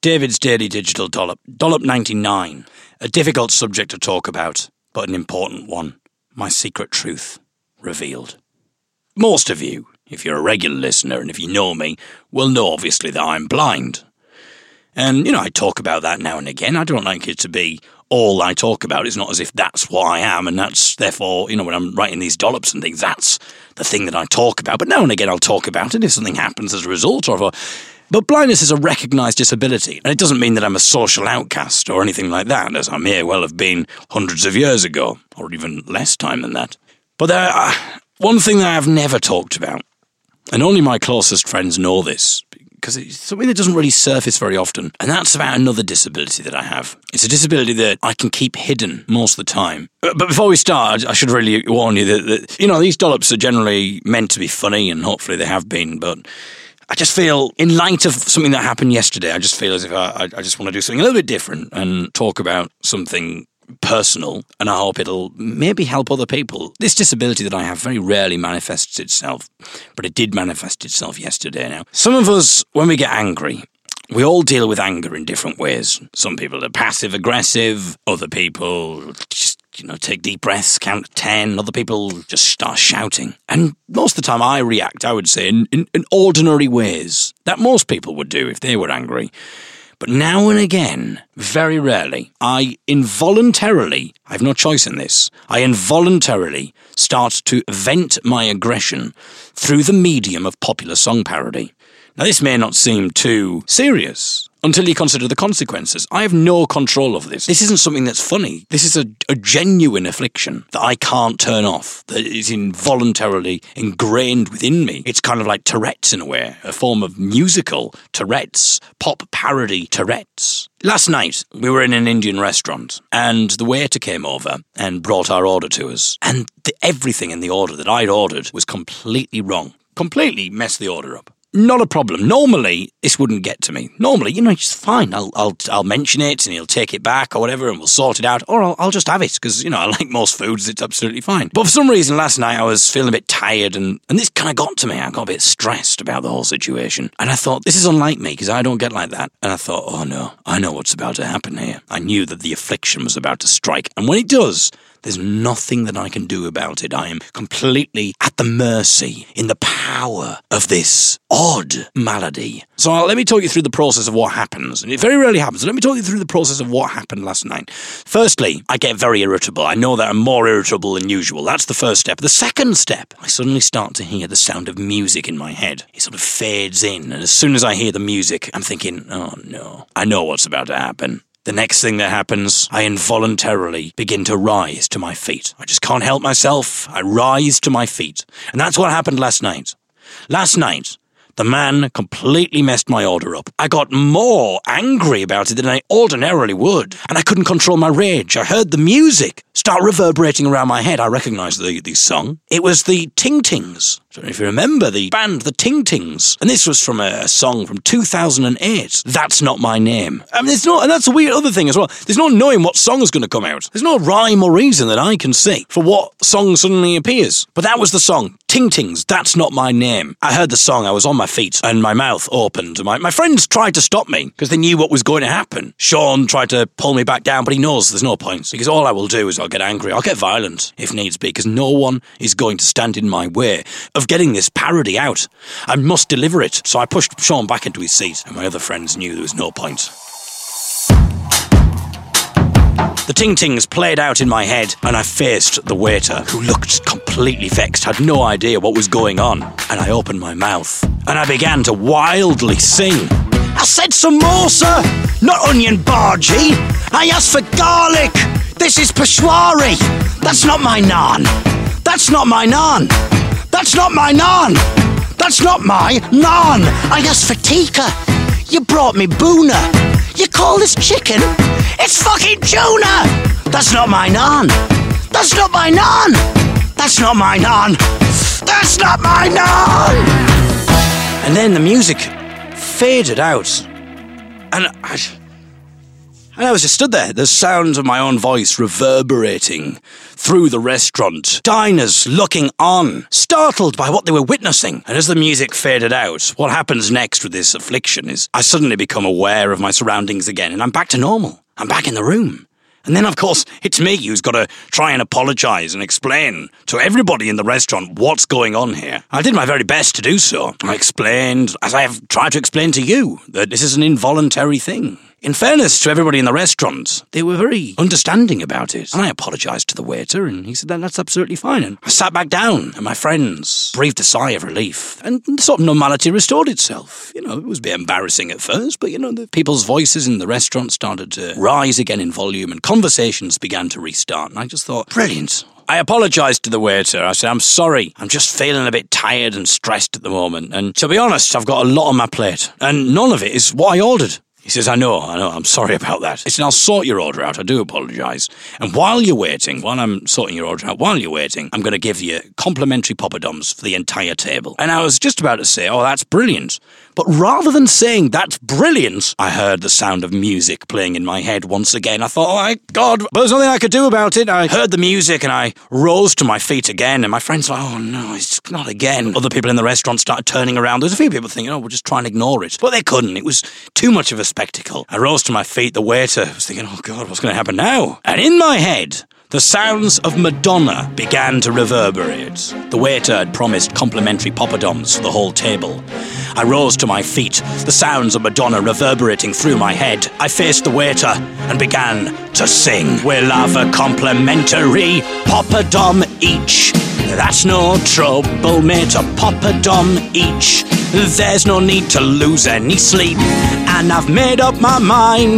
David's Daily Digital Dollop. Dollop 99. A difficult subject to talk about, but an important one. My secret truth revealed. Most of you, if you're a regular listener and if you know me, will know obviously that I'm blind. And, I talk about that now and again. I don't like it to be all I talk about. It's not as if that's what I am, and that's, therefore, when I'm writing these dollops and things, that's the thing that I talk about. But now and again I'll talk about it if something happens as a result of it. But blindness is a recognised disability, and it doesn't mean that I'm a social outcast or anything like that, as I may well have been hundreds of years ago, or even less time than that. But one thing that I've never talked about, and only my closest friends know this, because it's something that doesn't really surface very often, and that's about another disability that I have. It's a disability that I can keep hidden most of the time. But before we start, I should really warn you that these dollops are generally meant to be funny, and hopefully they have been, but I just feel, in light of something that happened yesterday, I just feel as if I just want to do something a little bit different and talk about something personal, and I hope it'll maybe help other people. This disability that I have very rarely manifests itself, but it did manifest itself yesterday now. Some of us, when we get angry, we all deal with anger in different ways. Some people are passive-aggressive, other people just take deep breaths, count to 10. Other people just start shouting. And most of the time I react, I would say, in ordinary ways that most people would do if they were angry. But now and again, very rarely, I have no choice in this, I involuntarily start to vent my aggression through the medium of popular song parody. Now, this may not seem too serious until you consider the consequences. I have no control of this. This isn't something that's funny. This is a genuine affliction that I can't turn off, that is involuntarily ingrained within me. It's kind of like Tourette's in a way, a form of musical Tourette's, pop parody Tourette's. Last night, we were in an Indian restaurant, and the waiter came over and brought our order to us. And everything in the order that I'd ordered was completely wrong. Completely messed the order up. Not a problem. Normally, this wouldn't get to me. Normally, it's fine. I'll mention it and he'll take it back or whatever and we'll sort it out. Or I'll just have it because, I like most foods. It's absolutely fine. But for some reason, last night I was feeling a bit tired and this kind of got to me. I got a bit stressed about the whole situation. And I thought, this is unlike me because I don't get like that. And I thought, oh no, I know what's about to happen here. I knew that the affliction was about to strike. And when it does, there's nothing that I can do about it. I am completely at the mercy, in the power of this odd malady. So let me talk you through the process of what happens. And it very rarely happens. So let me talk you through the process of what happened last night. Firstly, I get very irritable. I know that I'm more irritable than usual. That's the first step. The second step, I suddenly start to hear the sound of music in my head. It sort of fades in. And as soon as I hear the music, I'm thinking, oh no, I know what's about to happen. The next thing that happens, I involuntarily begin to rise to my feet. I just can't help myself. I rise to my feet. And that's what happened last night. Last night, the man completely messed my order up. I got more angry about it than I ordinarily would. And I couldn't control my rage. I heard the music start reverberating around my head. I recognised the song. It was the Ting Tings. I don't know if you remember the band, the Ting Tings. And this was from a song from 2008. That's Not My Name. I mean, and that's a weird other thing as well. There's no knowing what song is going to come out. There's no rhyme or reason that I can see for what song suddenly appears. But that was the song. Ting Tings, That's Not My Name. I heard the song, I was on my feet, and my mouth opened. My friends tried to stop me, because they knew what was going to happen. Sean tried to pull me back down, but he knows there's no point. Because all I will do is I'll get angry, I'll get violent, if needs be, because no one is going to stand in my way of getting this parody out. I must deliver it. So I pushed Sean back into his seat, and my other friends knew there was no point. The Ting Tings played out in my head, and I faced the waiter, who looked completely vexed, had no idea what was going on. And I opened my mouth, and I began to wildly sing. I said samosa, not onion bhaji. I asked for garlic. This is peshwari. That's not my naan. That's not my naan. That's not my naan. That's not my naan. I asked for tikka. You brought me boona. You call this chicken? It's fucking tuna! That's not my naan! That's not my naan! That's not my naan! That's not my naan! And then the music faded out. And And I was just stood there, the sound of my own voice reverberating through the restaurant. Diners looking on, startled by what they were witnessing. And as the music faded out, what happens next with this affliction is I suddenly become aware of my surroundings again, and I'm back to normal. I'm back in the room. And then, of course, it's me who's got to try and apologise and explain to everybody in the restaurant what's going on here. I did my very best to do so. I explained, as I have tried to explain to you, that this is an involuntary thing. In fairness to everybody in the restaurant, they were very understanding about it. And I apologised to the waiter, and he said that's absolutely fine. And I sat back down, and my friends breathed a sigh of relief. And sort of normality restored itself. You know, it was a bit embarrassing at first, but, you know, the people's voices in the restaurant started to rise again in volume, and conversations began to restart. And I just thought, brilliant. I apologised to the waiter. I said, I'm sorry. I'm just feeling a bit tired and stressed at the moment. And to be honest, I've got a lot on my plate. And none of it is what I ordered. He says, I know, I'm sorry about that. I said, I'll sort your order out, I do apologise. And while I'm sorting your order out, I'm going to give you complimentary poppadoms for the entire table. And I was just about to say, oh, that's brilliant. But rather than saying that's brilliant, I heard the sound of music playing in my head once again. I thought, oh my God, but there's nothing I could do about it. I heard the music and I rose to my feet again. And my friends were like, oh no, it's not again. Other people in the restaurant started turning around. There's a few people thinking, oh, we'll just try and ignore it. But they couldn't. It was too much of a spectacle. I rose to my feet. The waiter was thinking, oh God, what's going to happen now? And in my head, the sounds of Madonna began to reverberate. The waiter had promised complimentary poppadoms for the whole table. I rose to my feet, the sounds of Madonna reverberating through my head. I faced the waiter and began to sing. We'll have a complimentary poppadom each. That's no trouble, mate, a poppadom each. There's no need to lose any sleep, and I've made up my mind.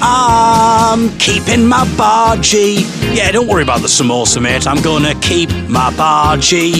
I'm keeping my bargee. Yeah, don't worry about the samosa, mate. I'm gonna keep my bargee.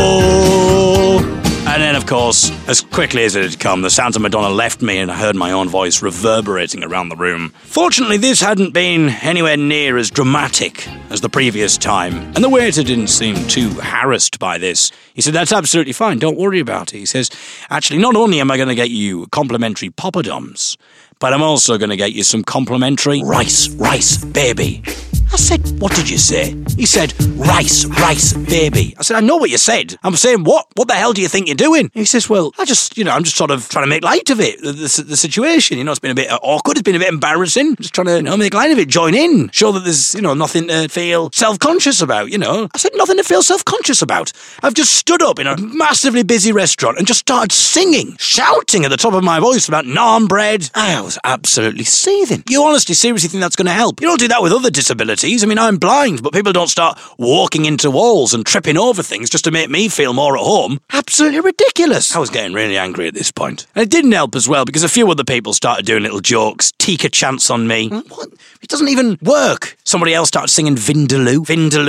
Oh. And then, of course, as quickly as it had come, the sounds of Madonna left me and I heard my own voice reverberating around the room. Fortunately, this hadn't been anywhere near as dramatic as the previous time, and the waiter didn't seem too harassed by this. He said, that's absolutely fine, don't worry about it. He says, actually, not only am I going to get you complimentary poppadoms, but I'm also going to get you some complimentary rice, baby. I said, what did you say? He said, rice, baby. I said, I know what you said. I'm saying, what? What the hell do you think you're doing? He says, well, I'm just sort of trying to make light of it, the situation. You know, it's been a bit awkward, it's been a bit embarrassing. Just trying to, make light of it, join in, show that there's, nothing to feel self-conscious about, I said, nothing to feel self-conscious about. I've just stood up in a massively busy restaurant and just started singing, shouting at the top of my voice about naan bread. I was absolutely seething. You honestly, seriously think that's going to help? You don't do that with other disabilities. I mean, I'm blind, but people don't start walking into walls and tripping over things just to make me feel more at home. Absolutely ridiculous. I was getting really angry at this point. And it didn't help as well because a few other people started doing little jokes, Tika chants on me. What? It doesn't even work. Somebody else started singing Vindaloo.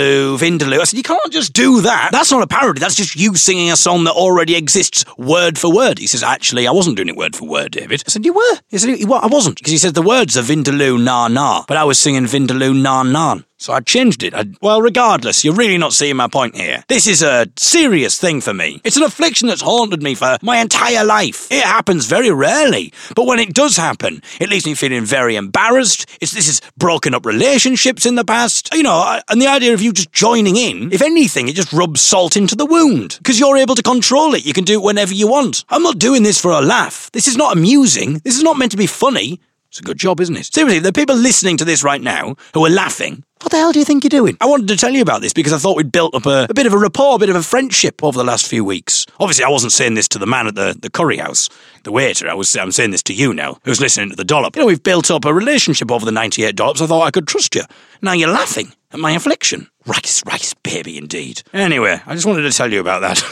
I said, you can't just do that. That's not a parody. That's just you singing a song that already exists word for word. He says, actually, I wasn't doing it word for word, David. I said, you were? He said, I wasn't. Because he said the words are Vindaloo, na, na. But I was singing Vindaloo, na, na. So I changed it. Well, regardless, you're really not seeing my point here. This is a serious thing for me. It's an affliction that's haunted me for my entire life. It happens very rarely. But when it does happen, it leaves me feeling very embarrassed. This has broken up relationships in the past. And the idea of you just joining in, if anything, it just rubs salt into the wound. Because you're able to control it. You can do it whenever you want. I'm not doing this for a laugh. This is not amusing. This is not meant to be funny. It's a good job, isn't it? Seriously, the people listening to this right now who are laughing, what the hell do you think you're doing? I wanted to tell you about this because I thought we'd built up a bit of a rapport, a bit of a friendship over the last few weeks. Obviously, I wasn't saying this to the man at the curry house, the waiter. I'm saying this to you now, who's listening to the dollop. We've built up a relationship over the 98 dollops. I thought I could trust you. Now you're laughing at my affliction. Rice, baby, indeed. Anyway, I just wanted to tell you about that.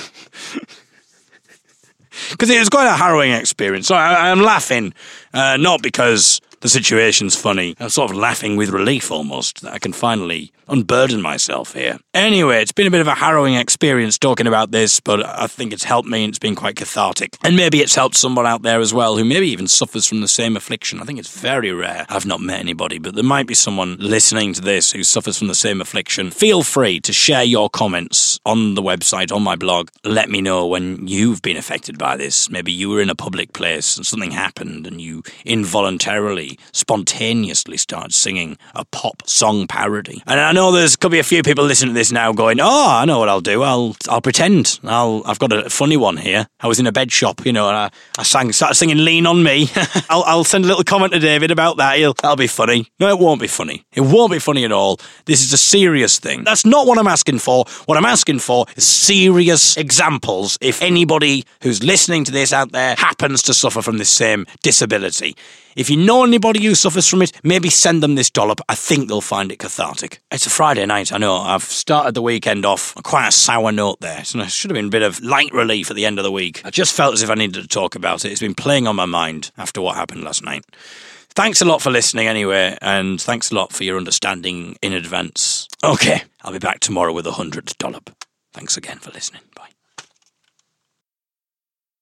Because it was quite a harrowing experience. So I'm laughing, not because the situation's funny. I'm sort of laughing with relief almost, that I can finally unburden myself here. Anyway, it's been a bit of a harrowing experience talking about this, but I think it's helped me and it's been quite cathartic. And maybe it's helped someone out there as well who maybe even suffers from the same affliction. I think it's very rare. I've not met anybody, but there might be someone listening to this who suffers from the same affliction. Feel free to share your comments on the website, on my blog. Let me know when you've been affected by this. Maybe you were in a public place and something happened and you involuntarily, spontaneously started singing a pop song parody. And I know could be a few people listening to this now going, oh, I know what I'll do. I'll pretend. I've got a funny one here. I was in a bed shop, and I started singing Lean On Me. I'll send a little comment to David about that. That'll be funny. No, it won't be funny. It won't be funny at all. This is a serious thing. That's not what I'm asking for. What I'm asking for is serious examples if anybody who's listening to this out there happens to suffer from this same disability. If you know anybody who suffers from it, maybe send them this dollop. I think they'll find it cathartic. It's a Friday night, I know. I've started the weekend off on quite a sour note there. So it should have been a bit of light relief at the end of the week. I just felt as if I needed to talk about it. It's been playing on my mind after what happened last night. Thanks a lot for listening anyway, and thanks a lot for your understanding in advance. Okay, I'll be back tomorrow with 100th dollop. Thanks again for listening. Bye.